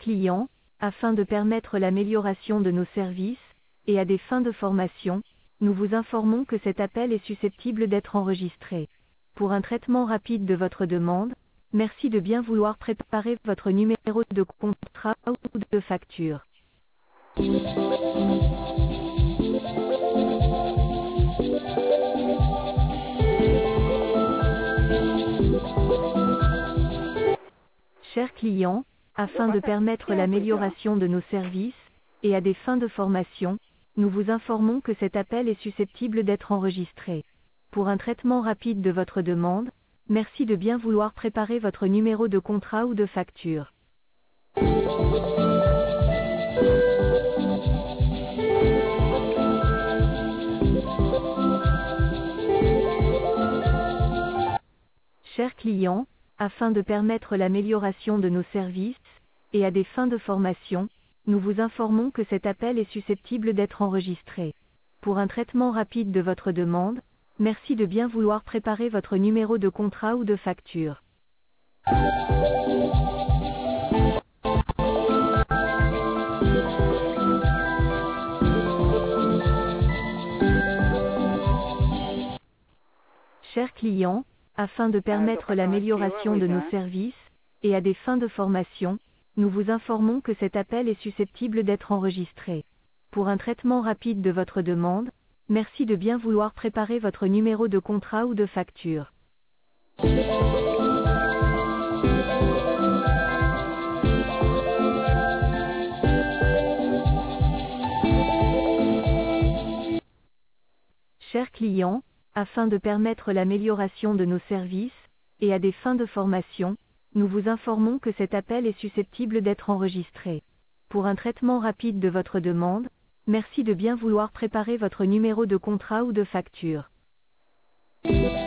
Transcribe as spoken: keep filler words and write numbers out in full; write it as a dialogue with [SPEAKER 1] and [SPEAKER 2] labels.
[SPEAKER 1] client, afin de permettre l'amélioration de nos services, et à des fins de formation, nous vous informons que cet appel est susceptible d'être enregistré. Pour un traitement rapide de votre demande, merci de bien vouloir préparer votre numéro de contrat ou de facture. Chers clients, afin de permettre l'amélioration de nos services, et à des fins de formation, nous vous informons que cet appel est susceptible d'être enregistré. Pour un traitement rapide de votre demande, merci de bien vouloir préparer votre numéro de contrat ou de facture. Chers clients, afin de permettre l'amélioration de nos services, et à des fins de formation, nous vous informons que cet appel est susceptible d'être enregistré. Pour un traitement rapide de votre demande, merci de bien vouloir préparer votre numéro de contrat ou de facture. Chers clients, afin de permettre l'amélioration de nos services, et à des fins de formation, nous vous informons que cet appel est susceptible d'être enregistré. Pour un traitement rapide de votre demande, merci de bien vouloir préparer votre numéro de contrat ou de facture. Chers clients, afin de permettre l'amélioration de nos services, et à des fins de formation, nous vous informons que cet appel est susceptible d'être enregistré. Pour un traitement rapide de votre demande, merci de bien vouloir préparer votre numéro de contrat ou de facture.